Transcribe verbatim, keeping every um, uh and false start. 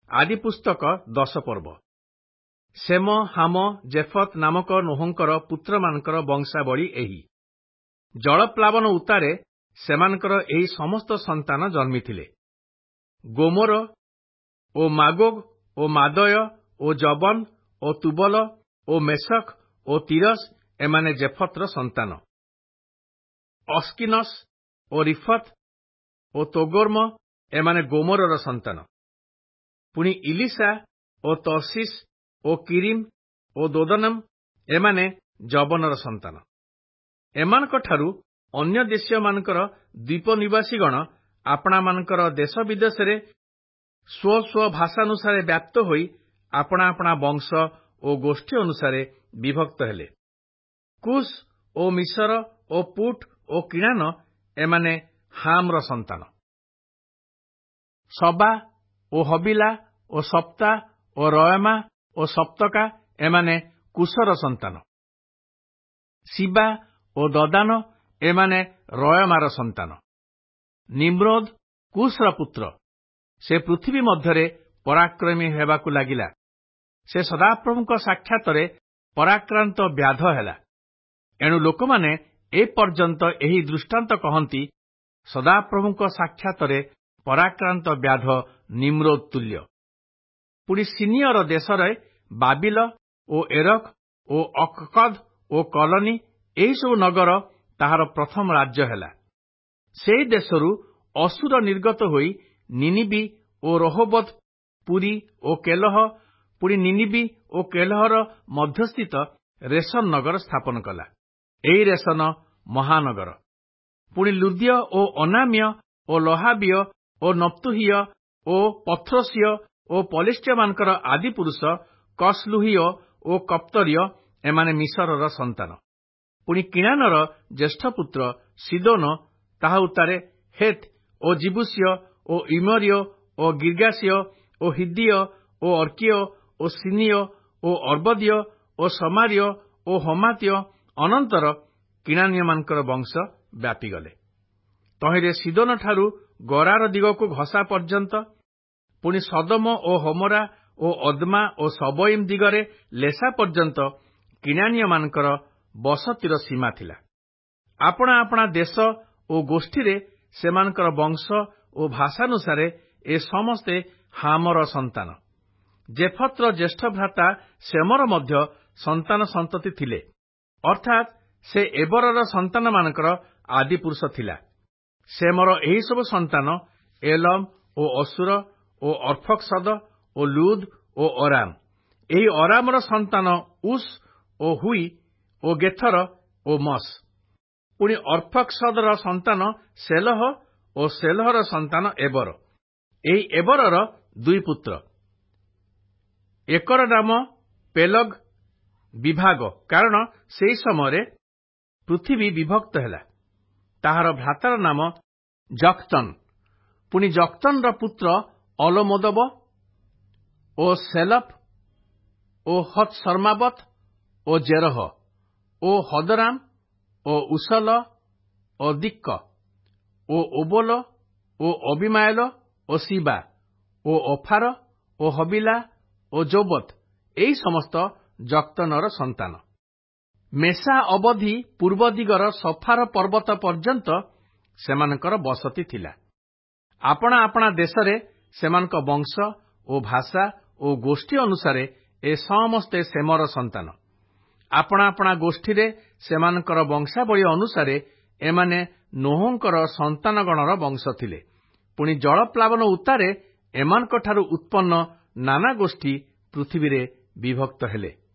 ଆଦି ପୁସ୍ତକ ଦଶ ପର୍ବ। ସେମ, ହାମ, ଜେଫତ ନାମକ ନୋହଙ୍କର ପୁତ୍ରମାନଙ୍କର ବଂଶାବଳୀ ଏହି। ଜଳପ୍ଲାବନ ଉତ୍ତାରେ ସେମାନଙ୍କର ଏହି ସମସ୍ତ ସନ୍ତାନ ଜନ୍ମିଥିଲେ। ଗୋମୋର ଓ ମାଗୋଗ ଓ ମାଦୟ ଓ ଜବନ ଓ ତୁବଲ ଓ ମେଶକ ଓ ତିରସ ଏମାନେ ଜେଫତର ସନ୍ତାନ। ଅସ୍କିନସ ଓ ରିଫତ ଓ ତୋଗର୍ମ ଏମାନେ ଗୋମୋରର ସନ୍ତାନ। ପୁଣି ଇଲିସା ଓ ତର୍ସିସ ଓ କିରିମ ଓ ଦୋଦନମ ଏମାନେ ଜବନର ସନ୍ତାନ। ଏମାନଙ୍କଠାରୁ ଅନ୍ୟ ଦେଶୀୟମାନଙ୍କର ଦ୍ୱୀପ ନିବାସୀଗଣ ଆପଣାମାନଙ୍କର ଦେଶ ବିଦେଶରେ ସ୍ୱ ସ୍ୱ ଭାଷାନୁସାରେ ବ୍ୟାପ୍ତ ହୋଇ ଆପଣା ଆପଣା ବଂଶ ଓ ଗୋଷ୍ଠୀ ଅନୁସାରେ ବିଭକ୍ତ ହେଲେ। କୁଶ ଓ ମିଶର ଓ ପୁଟ ଓ କିଣାନ ଏମାନେ ହାମର ସନ୍ତାନ। ସବା ଓ ହବିଲା ଓ ସପ୍ତା ଓ ରୟମା ଓ ସପ୍ତକା ଏମାନେ କୁଶର ସନ୍ତାନ। ଶିବା ଓ ଦଦାନ ଏମାନେ ରୟମାର ସନ୍ତାନ। ନିମ୍ରୋଦ କୁଶର ପୁତ୍ର। ସେ ପୃଥିବୀ ମଧ୍ୟରେ ପରାକ୍ରମୀ ହେବାକୁ ଲାଗିଲା। ସେ ସଦାପ୍ରଭୁଙ୍କ ସାକ୍ଷାତରେ ପରାକ୍ରାନ୍ତ ବ୍ୟାଧ ହେଲା। ଏଣୁ ଲୋକମାନେ ଏ ପର୍ଯ୍ୟନ୍ତ ଏହି ଦୃଷ୍ଟାନ୍ତ କହନ୍ତି, ସଦାପ୍ରଭୁଙ୍କ ସାକ୍ଷାତରେ ପରାକ୍ରାନ୍ତ ବ୍ୟାଧ ନିମ୍ରୋଦ ତୁଲ୍ୟ। ପୁଣି ସିନିୟର ଦେଶରେ ବାବିଲ ଓ ଏରକ ଓ ଅକକଦ ଓ କଲନି ଏହିସବୁ ନଗର ତାହାର ପ୍ରଥମ ରାଜ୍ୟ ହେଲା। ସେହି ଦେଶରୁ ଅସୁର ନିର୍ଗତ ହୋଇ ନିନିବି ଓ ରହୋବତ, ପୁରୀ ଓ କେଲହ, ପୁଣି ନିନିବି ଓ କେଲହର ମଧ୍ୟସ୍ଥିତ ରେସନ ନଗର ସ୍ଥାପନ କଲା। ଏହି ରେସନ ମହାନଗର। ପୁଣି ଲୁଦ୍ୟ ଓ ଅନାମ୍ୟ ଓ ଲହାବିୟ ଓ ନପ୍ତୁହୀୟ ଓ ପଥ୍ରୋସିୟ ଓ ପଲିଷ୍ଟିୟମାନଙ୍କର ଆଦିପୁରୁଷ କସଲୁହୀୟ ଓ କପ୍ତରୀୟ ଏମାନେ ମିଶରର ସନ୍ତାନ। ପୁଣି କିଣାନର ଜ୍ୟେଷ୍ଠ ପୁତ୍ର ସିଦୋନ, ତାହା ଉତ୍ତାରେ ହେତ ଓ ଜିବୁସିୟ ଓ ଇମରୀୟ ଓ ଗିର୍ଗାସିୟ ଓ ହିଦ୍ଦିୟ ଓ ଅର୍କୀୟ ଓ ସିନୀୟ ଓ ଅର୍ବଦୀୟ ଓ ସମାରୀୟ ଓ ହମାତୀୟ ଅନନ୍ତର କିଣାନୀୟମାନଙ୍କର ବଂଶ ବ୍ୟାପିଗଲେ। ତହିଁରେ ସିଦୋନଠାରୁ ଗରାର ଦିଗକୁ ଘସା ପର୍ଯ୍ୟନ୍ତ, ପୁଣି ସଦମ ଓ ହମୋରା ଓ ଅଦମା ଓ ସବୋଇମ ଦିଗରେ ଲେସା ପର୍ଯ୍ୟନ୍ତ କିଣାନୀୟମାନଙ୍କର ବସତିର ସୀମା ଥିଲା। ଆପଣା ଆପଣା ଦେଶ ଓ ଗୋଷ୍ଠୀରେ ସେମାନଙ୍କର ବଂଶ ଓ ଭାଷାନୁସାରେ ଏ ସମସ୍ତେ ହାମର ସନ୍ତାନ। ଜେଫତର ଜ୍ୟେଷ୍ଠ ଭ୍ରାତା ସେମର ମଧ୍ୟ ସନ୍ତାନ ସନ୍ତତି ଥିଲେ, ଅର୍ଥାତ୍ ସେ ଏବରର ସନ୍ତାନମାନଙ୍କର ଆଦିପୁରୁଷ ଥିଲା। ସେମର ଏହିସବୁ ସନ୍ତାନ ଏଲମ ଓ ଅସୁର ଓ ଅର୍ଫକ୍ସଦ ଓ ଲୁଦ ଓ ଅରାମ। ଏହି ଅରାମର ସନ୍ତାନ ଉସ୍ ଓ ହୁଇ ଓ ଗେଥର ଓ ମସ୍। ପୁଣି ଅର୍ଫକ୍ସଦର ସନ୍ତାନ ସେଲହ ଓ ସେଲହର ସନ୍ତାନ ଏବର। ଏହି ଏବରର ଦୁଇ ପୁତ୍ର। ଏକର ନାମ ପେଲଗ, ବିଭାଗ, କାରଣ ସେହି ସମୟରେ ପୃଥିବୀ ବିଭକ୍ତ ହେଲା। ତାହାର ଭ୍ରାତାର ନାମ ଜକ୍ତନ। ପୁଣି ଜକ୍ତନର ପୁତ୍ର ଅଲୋମୋଦବ ଓ ସେଲଫ ଓ ହତ୍ସର୍ମାବତ ଓ ଜେରହ ଓ ହଦରାମ ଓ ଉସଲ ଓ ଦିକ୍କ ଓ ଓବୋଲ ଓ ଅବିମାଏଲ ଓ ଶିବା ଓ ଅଫାର ଓ ହବିଲା ଓ ଜୋବତ ଏହି ସମସ୍ତ ଜକ୍ତନର ସନ୍ତାନ। ମେସା ଅବଧି ପୂର୍ବ ଦିଗର ସଫାର ପର୍ବତ ପର୍ଯ୍ୟନ୍ତ ସେମାନଙ୍କର ବସତି ଥିଲା। ଆପଣା ଆପଣା ଦେଶରେ ସେମାନଙ୍କ ବଂଶ ଓ ଭାଷା ଓ ଗୋଷ୍ଠୀ ଅନୁସାରେ ଏ ସମସ୍ତେ ସେମର ସନ୍ତାନ। ଆପଣା ଆପଣା ଗୋଷ୍ଠୀରେ ସେମାନଙ୍କର ବଂଶାବଳୀ ଅନୁସାରେ ଏମାନେ ନୋହଙ୍କର ସନ୍ତାନଗଣର ବଂଶ ଥିଲେ। ପୁଣି ଜଳପ୍ଲାବନ ଉତ୍ତାରେ ଏମାନଙ୍କଠାରୁ ଉତ୍ପନ୍ନ ନାନା ଗୋଷ୍ଠୀ ପୃଥିବୀରେ ବିଭକ୍ତ ହେଲେ।